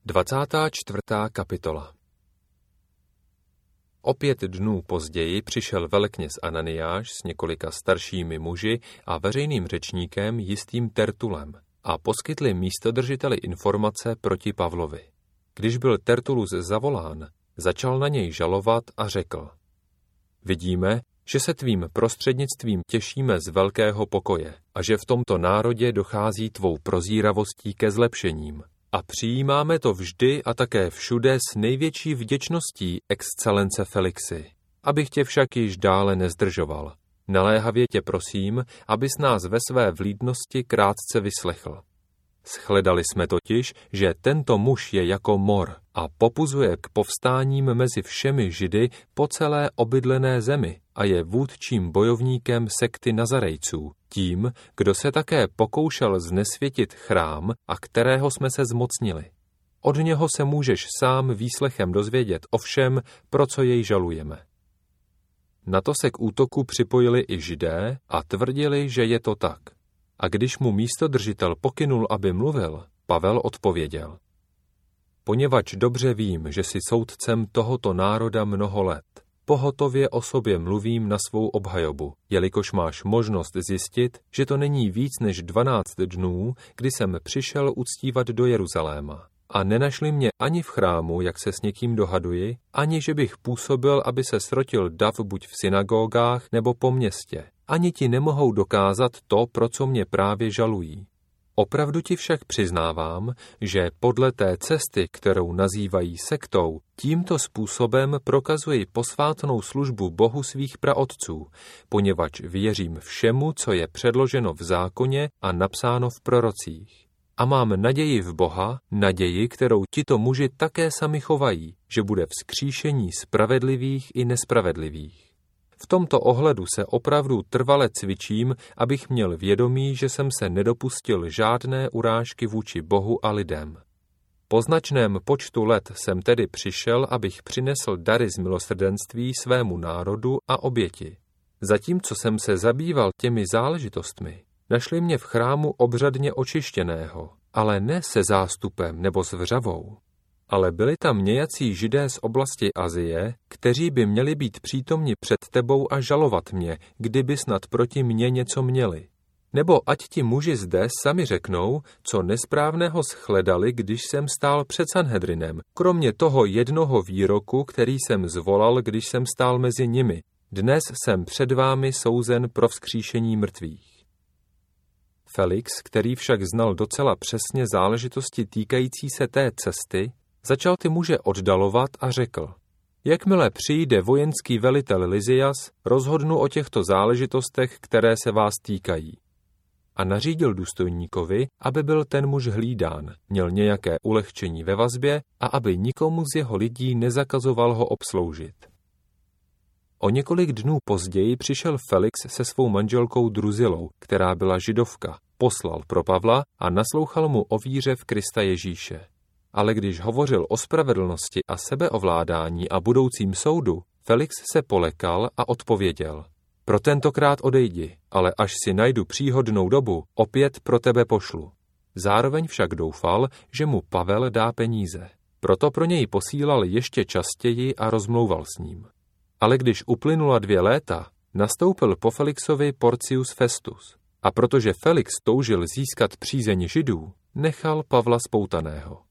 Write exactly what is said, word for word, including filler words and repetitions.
Dvacátá čtvrtá kapitola. O pět dnů později přišel velekněz Ananiáš s několika staršími muži a veřejným řečníkem jistým Tertulem a poskytli místodržiteli informace proti Pavlovi. Když byl Tertulus zavolán, začal na něj žalovat a řekl: Vidíme, že se tvým prostřednictvím těšíme z velkého pokoje a že v tomto národě dochází tvou prozíravostí ke zlepšením. A přijímáme to vždy a také všude s největší vděčností, excelence Felixi. Abych tě však již dále nezdržoval. Naléhavě tě prosím, abys nás ve své vlídnosti krátce vyslechl. Shledali jsme totiž, že tento muž je jako mor a popuzuje k povstáním mezi všemi Židy po celé obydlené zemi a je vůdčím bojovníkem sekty Nazarejců, tím, kdo se také pokoušel znesvětit chrám a kterého jsme se zmocnili. Od něho se můžeš sám výslechem dozvědět o všem, pro co jej žalujeme. Na to se k útoku připojili i Židé a tvrdili, že je to tak. A když mu místodržitel pokynul, aby mluvil, Pavel odpověděl: Poněvadž dobře vím, že jsi soudcem tohoto národa mnoho let, pohotově o sobě mluvím na svou obhajobu, jelikož máš možnost zjistit, že to není víc než dvanáct dnů, kdy jsem přišel uctívat do Jeruzaléma. A nenašli mě ani v chrámu, jak se s někým dohaduji, ani že bych působil, aby se srotil dav buď v synagogách nebo po městě. Ani ti nemohou dokázat to, pro co mě právě žalují. Opravdu ti však přiznávám, že podle té cesty, kterou nazývají sektou, tímto způsobem prokazuji posvátnou službu Bohu svých praotců, poněvadž věřím všemu, co je předloženo v zákoně a napsáno v prorocích. A mám naději v Boha, naději, kterou tito muži také sami chovají, že bude vzkříšení spravedlivých i nespravedlivých. V tomto ohledu se opravdu trvale cvičím, abych měl vědomí, že jsem se nedopustil žádné urážky vůči Bohu a lidem. Po značném počtu let jsem tedy přišel, abych přinesl dary z milosrdenství svému národu a oběti. Zatímco jsem se zabýval těmi záležitostmi, našli mě v chrámu obřadně očištěného, ale ne se zástupem nebo s vřavou. Ale byli tam nějací Židé z oblasti Asie, kteří by měli být přítomni před tebou a žalovat mě, kdyby snad proti mně něco měli. Nebo ať ti muži zde sami řeknou, co nesprávného shledali, když jsem stál před Sanhedrinem, kromě toho jednoho výroku, který jsem zvolal, když jsem stál mezi nimi. Dnes jsem před vámi souzen pro vzkříšení mrtvých. Felix, který však znal docela přesně záležitosti týkající se té cesty, začal ty muže oddalovat a řekl: Jakmile přijde vojenský velitel Lysias, rozhodnu o těchto záležitostech, které se vás týkají. A nařídil důstojníkovi, aby byl ten muž hlídán, měl nějaké ulehčení ve vazbě a aby nikomu z jeho lidí nezakazoval ho obsloužit. O několik dnů později přišel Felix se svou manželkou Druzilou, která byla Židovka, poslal pro Pavla a naslouchal mu o víře v Krista Ježíše. Ale když hovořil o spravedlnosti a sebeovládání a budoucím soudu, Felix se polekal a odpověděl: Pro tentokrát odejdi, ale až si najdu příhodnou dobu, opět pro tebe pošlu. Zároveň však doufal, že mu Pavel dá peníze. Proto pro něj posílal ještě častěji a rozmlouval s ním. Ale když uplynula dvě léta, nastoupil po Felixovi Porcius Festus. A protože Felix toužil získat přízeň Židů, nechal Pavla spoutaného.